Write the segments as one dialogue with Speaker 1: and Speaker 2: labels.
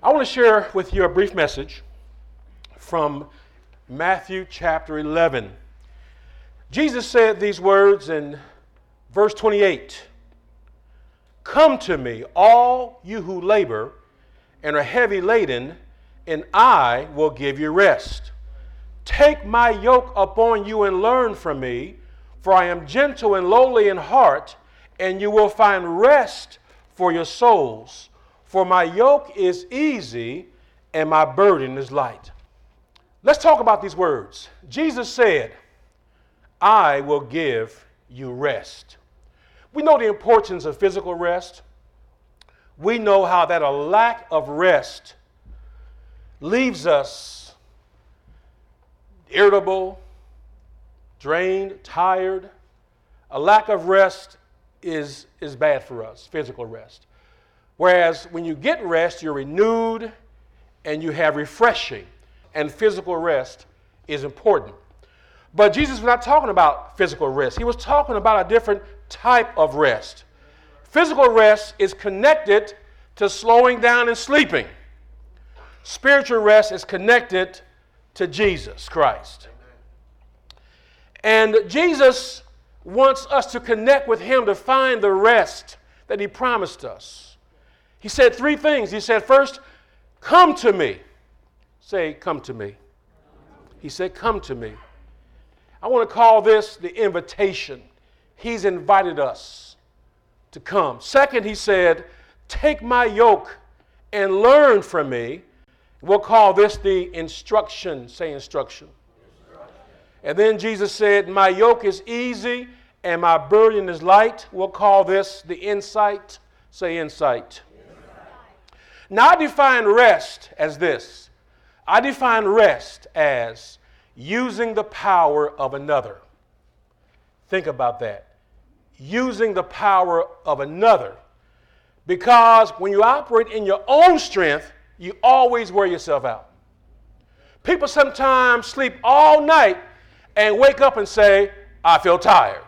Speaker 1: I want to share with you a brief message from Matthew chapter 11. Jesus said these words in verse 28. Come to me, all you who labor and are heavy laden, and I will give you rest. Take my yoke upon you and learn from me, for I am gentle and lowly in heart, and you will find rest for your souls. For my yoke is easy and my burden is light. Let's talk about these words. Jesus said, I will give you rest. We know the importance of physical rest. We know how that a lack of rest leaves us irritable, drained, tired. A lack of rest is bad for us, physical rest. Whereas when you get rest, you're renewed and you have refreshing, and physical rest is important. But Jesus was not talking about physical rest. He was talking about a different type of rest. Physical rest is connected to slowing down and sleeping. Spiritual rest is connected to Jesus Christ. And Jesus wants us to connect with him to find the rest that he promised us. He said three things. He said, first, come to me. Say, come to me. He said, come to me. I want to call this the invitation. He's invited us to come. Second, he said, take my yoke and learn from me. We'll call this the instruction. Say instruction. And then Jesus said, my yoke is easy and my burden is light. We'll call this the insight. Say insight. Now I define rest as this. I define rest as using the power of another. Think about that. Using the power of another. Because when you operate in your own strength, you always wear yourself out. People sometimes sleep all night and wake up and say, I feel tired.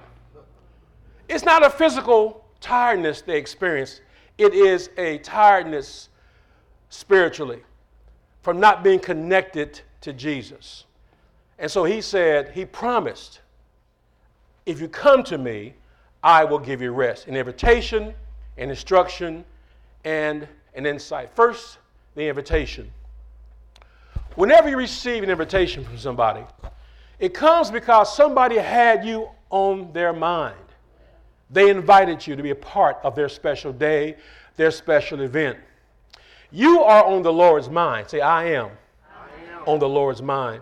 Speaker 1: It's not a physical tiredness they experience. It is a tiredness spiritually from not being connected to Jesus. And so he said, he promised, if you come to me, I will give you rest. An invitation, an instruction, and an insight. First, the invitation. Whenever you receive an invitation from somebody, it comes because somebody had you on their mind. They invited you to be a part of their special day, their special event. You are on the Lord's mind. Say, I am on the Lord's mind.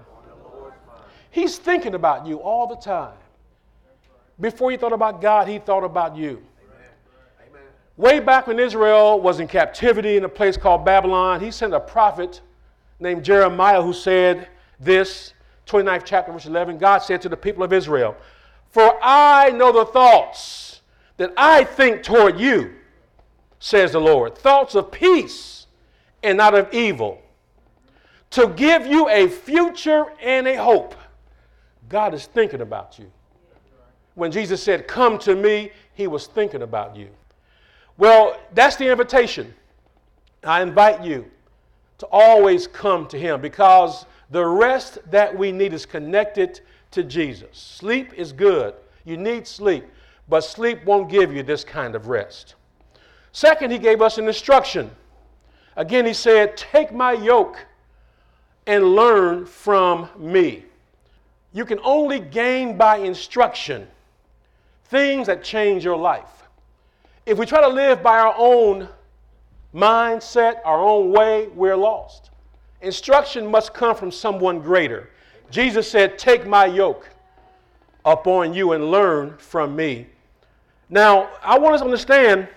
Speaker 1: He's thinking about you all the time. Before he thought about God, he thought about you. Amen. Way back when Israel was in captivity in a place called Babylon, he sent a prophet named Jeremiah who said this, 29th chapter, verse 11. God said to the people of Israel, for I know the thoughts that I think toward you, says the Lord, thoughts of peace and not of evil, to give you a future and a hope. God is thinking about you. When Jesus said, come to me, he was thinking about you. Well, that's the invitation. I invite you to always come to him because the rest that we need is connected to Jesus. Sleep is good. You need sleep, but sleep won't give you this kind of rest. Second, he gave us an instruction. Again, he said, take my yoke and learn from me. You can only gain by instruction things that change your life. If we try to live by our own mindset, our own way, we're lost. Instruction must come from someone greater. Jesus said, take my yoke upon you and learn from me. Now, I want us to understand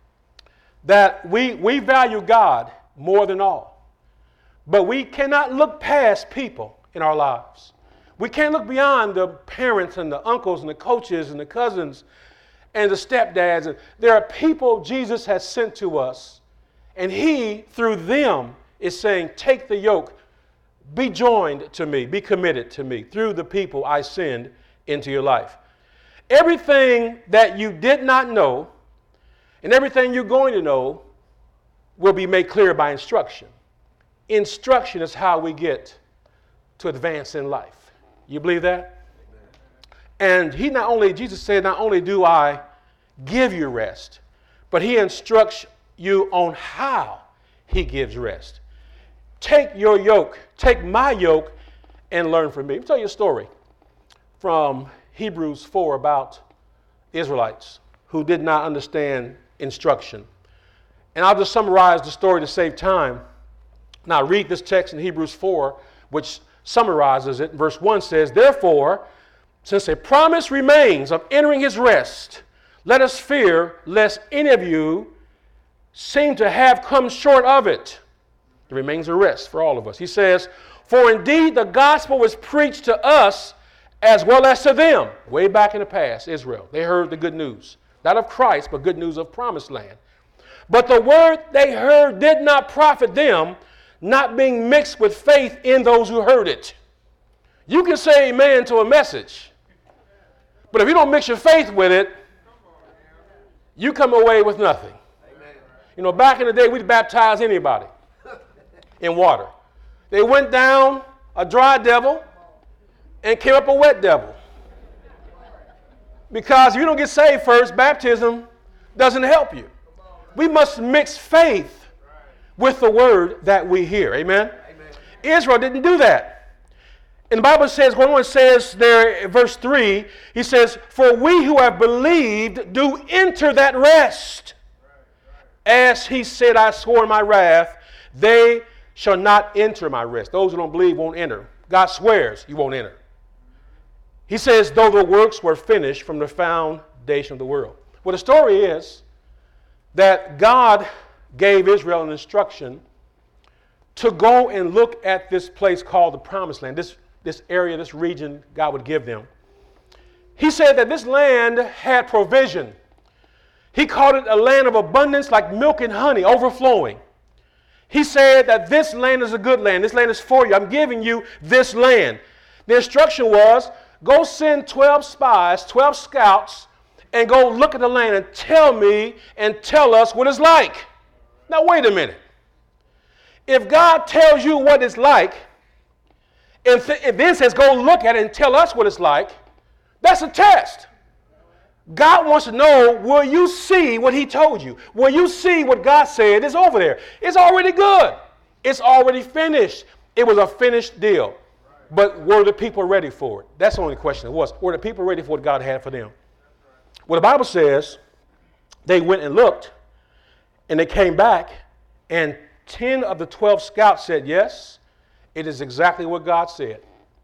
Speaker 1: that we value God more than all. But we cannot look past people in our lives. We can't look beyond the parents and the uncles and the coaches and the cousins and the stepdads. And there are people Jesus has sent to us, and he, through them, is saying, take the yoke, be joined to me, be committed to me through the people I send into your life. Everything that you did not know and everything you're going to know will be made clear by instruction. instruction is how we get to advance in life. You believe that? And Jesus said, not only do I give you rest, but he instructs you on how he gives rest. Take your yoke, take my yoke, and learn from me. Let me tell you a story from Hebrews 4 about Israelites who did not understand instruction. And I'll just summarize the story to save time. Now read this text in Hebrews 4, which summarizes it. Verse 1 says, therefore, since a promise remains of entering his rest, let us fear lest any of you seem to have come short of it. There remains a rest for all of us. He says, for indeed the gospel was preached to us as well as to them. Way back in the past, Israel, they heard the good news. Not of Christ, but good news of promised land. But the word they heard did not profit them, not being mixed with faith in those who heard it. You can say amen to a message, but if you don't mix your faith with it, you come away with nothing. Amen. You know, back in the day, we'd baptize anybody in water. They went down a dry devil and came up a wet devil. Because if you don't get saved first, baptism doesn't help you. We must mix faith with the word that we hear. Amen? Amen. Israel didn't do that. And the Bible says, when it says there in verse 3, he says, for we who have believed do enter that rest. As he said, I swore in my wrath, they shall not enter my rest. Those who don't believe won't enter. God swears you won't enter. He says, though the works were finished from the foundation of the world. Well, the story is that God gave Israel an instruction to go and look at this place called the Promised Land, this area, this region God would give them. He said that this land had provision. He called it a land of abundance like milk and honey overflowing. He said that this land is a good land. This land is for you. I'm giving you this land. The instruction was, go send 12 spies, 12 scouts, and go look at the land and tell me and tell us what it's like. Now, wait a minute. If God tells you what it's like, and then says, go look at it and tell us what it's like, that's a test. God wants to know, will you see what he told you? Will you see what God said is over there? It's already good. It's already finished. It was a finished deal. But were the people ready for it? That's the only question it was. Were the people ready for what God had for them? Well, the Bible says they went and looked, and they came back, and 10 of the 12 scouts said, yes, it is exactly what God said.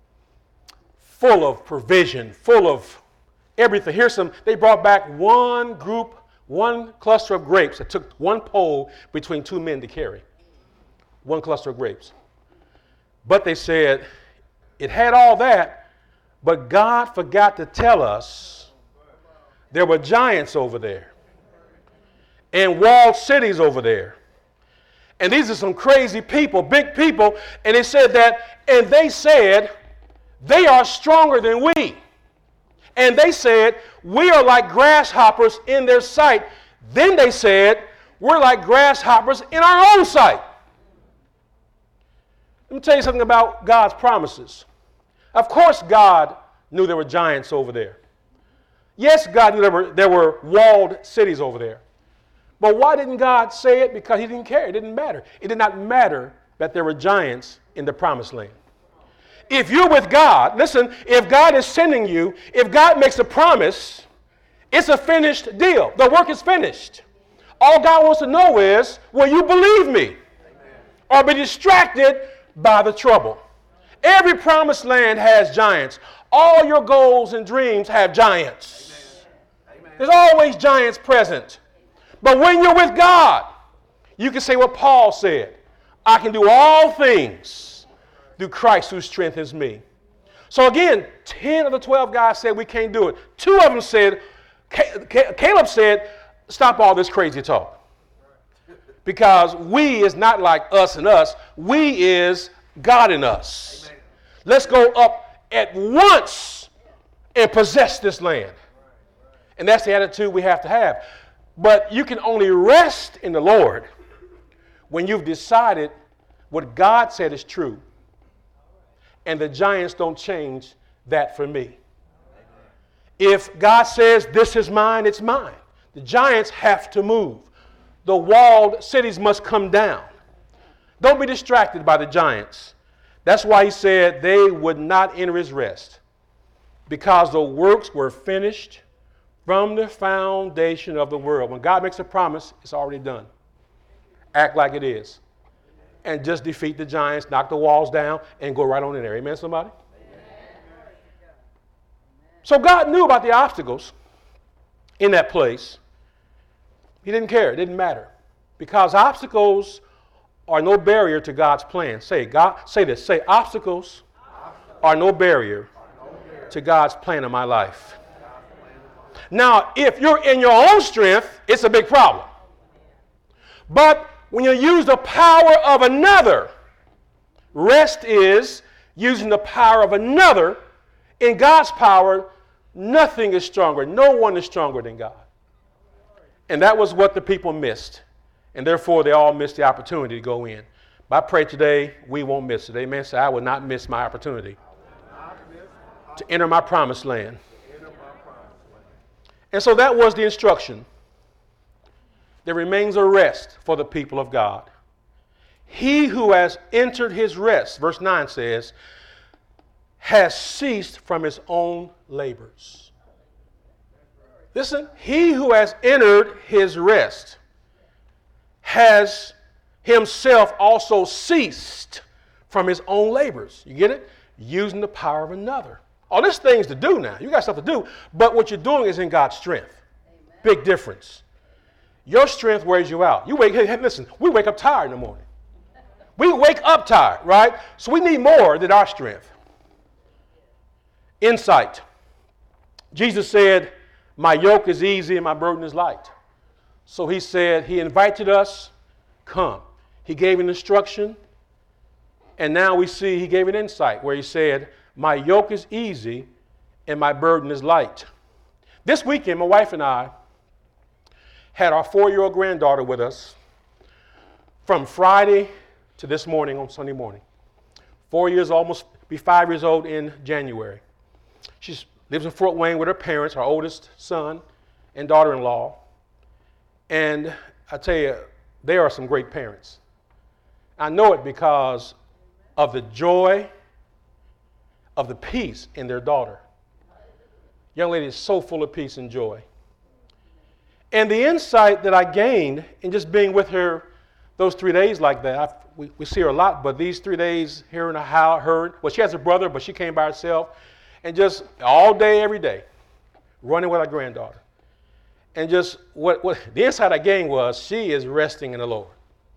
Speaker 1: Full of provision, full of everything. They brought back one cluster of grapes. It took one pole between two men to carry. One cluster of grapes. But they said, it had all that, but God forgot to tell us there were giants over there and walled cities over there. And these are some crazy people, big people. And they said they are stronger than we. And they said, we are like grasshoppers in their sight. Then they said, we're like grasshoppers in our own sight. Let me tell you something about God's promises. Of course, God knew there were giants over there. Yes, God knew there were walled cities over there. But why didn't God say it? Because he didn't care. It didn't matter. It did not matter that there were giants in the Promised Land. If you're with God, listen, if God is sending you, if God makes a promise, it's a finished deal. The work is finished. All God wants to know is, will you believe me? Or be distracted by the trouble? Every Promised Land has giants. All your goals and dreams have giants. Amen. There's always giants present. But when you're with God, you can say what Paul said, I can do all things through Christ who strengthens me. So again, 10 of the 12 guys said we can't do it. 2 of them said, Caleb said, stop all this crazy talk. Because we is not like us and us. We is God in us. Amen. Let's go up at once and possess this land. And that's the attitude we have to have. But you can only rest in the Lord when you've decided what God said is true. And the giants don't change that for me. If God says this is mine, it's mine. The giants have to move. The walled cities must come down. Don't be distracted by the giants. That's why he said they would not enter his rest, because the works were finished from the foundation of the world. When God makes a promise, it's already done. Act like it is. And just defeat the giants, knock the walls down, and go right on in there. Amen, somebody? Amen. So God knew about the obstacles in that place. He didn't care. It didn't matter. Because obstacles are no barrier to God's plan. Say this. Say, obstacles are no barrier to God's plan in my life. Now, if you're in your own strength, it's a big problem. But when you use the power of another, rest is using the power of another. In God's power, nothing is stronger. No one is stronger than God. And that was what the people missed. And therefore, they all missed the opportunity to go in. But I pray today we won't miss it. Amen. So I will not miss my opportunity to enter my promised land. And so that was the instruction. There remains a rest for the people of God. He who has entered his rest, verse 9 says, has ceased from his own labors. Listen, he who has entered his rest has himself also ceased from his own labors. You get it? Using the power of another. All this thing's to do now. You got stuff to do. But what you're doing is in God's strength. Amen. Big difference. Your strength wears you out. Hey, listen, we wake up tired in the morning. We wake up tired, right? So we need more than our strength. Insight. Jesus said, my yoke is easy and my burden is light. So he said, he invited us, come. He gave an instruction. And now we see he gave an insight where he said, my yoke is easy and my burden is light. This weekend, my wife and I had our 4-year-old granddaughter with us from Friday to this morning on Sunday morning. 4 years, almost be 5 years old in January. She lives in Fort Wayne with her parents, her oldest son and daughter-in-law. And I tell you, they are some great parents. I know it because of the joy, of the peace in their daughter. Young lady is so full of peace and joy. And the insight that I gained in just being with her those 3 days like that, we see her a lot, but these 3 days hearing her, well, she has a brother, but she came by herself, and just all day, every day, running with our granddaughter. And just what the insight I gained was she is resting in the Lord.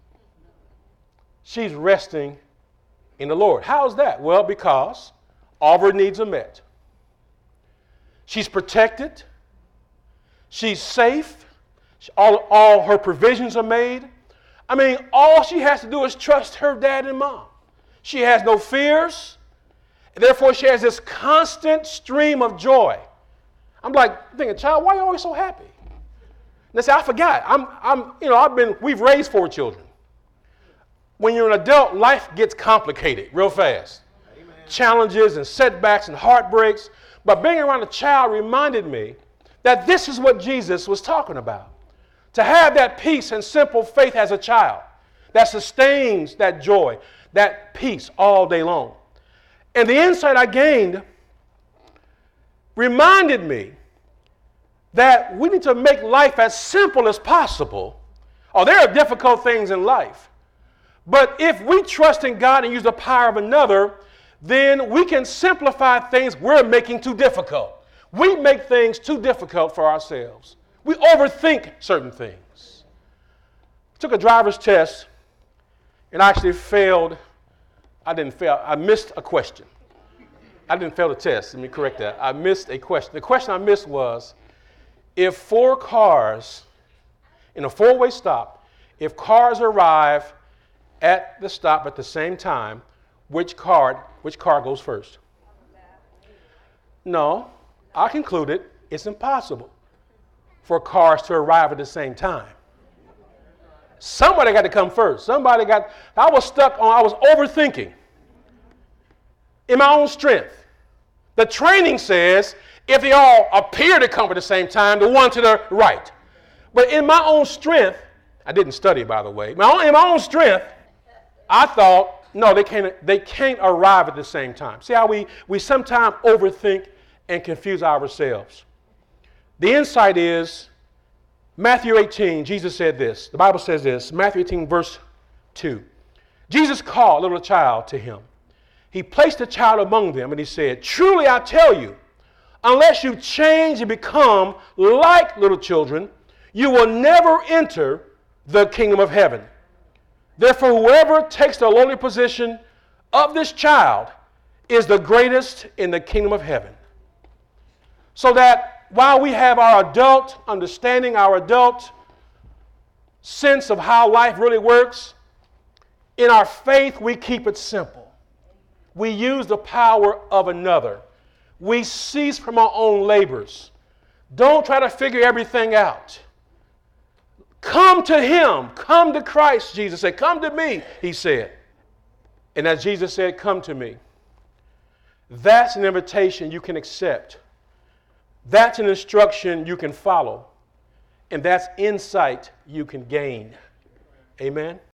Speaker 1: She's resting in the Lord. How is that? Well, because all of her needs are met. She's protected. She's safe. All her provisions are made. I mean, all she has to do is trust her dad and mom. She has no fears. And therefore, she has this constant stream of joy. I'm like thinking, child, why are you always so happy? And they say, I forgot. We've raised 4 children. When you're an adult, life gets complicated real fast. Amen. Challenges and setbacks and heartbreaks. But being around a child reminded me that this is what Jesus was talking about. To have that peace and simple faith as a child that sustains that joy, that peace all day long. And the insight I gained reminded me that we need to make life as simple as possible. Oh, there are difficult things in life. But if we trust in God and use the power of another, then we can simplify things we're making too difficult. We make things too difficult for ourselves. We overthink certain things. I took a driver's test and I actually failed. I didn't fail. I missed a question. I didn't fail the test. Let me correct that. I missed a question. The question I missed was, if 4 cars in a 4-way stop, if cars arrive at the stop at the same time, which car goes first? No, I concluded it's impossible for cars to arrive at the same time. Somebody got to come first. I was overthinking in my own strength. The training says if they all appear to come at the same time, the one to the right. But in my own strength, I didn't study, by the way. In my own strength, I thought, no, they can't arrive at the same time. See how we sometimes overthink and confuse ourselves. The insight is Matthew 18, Jesus said this. The Bible says this, Matthew 18, verse 2. Jesus called a little child to him. He placed the child among them, and he said, truly I tell you, unless you change and become like little children, you will never enter the kingdom of heaven. Therefore, whoever takes the lowly position of this child is the greatest in the kingdom of heaven. So that while we have our adult understanding, our adult sense of how life really works, in our faith we keep it simple. We use the power of another. We cease from our own labors. Don't try to figure everything out. Come to him. Come to Christ, Jesus said. Come to me, he said. And as Jesus said, come to me. That's an invitation you can accept. That's an instruction you can follow. And that's insight you can gain. Amen.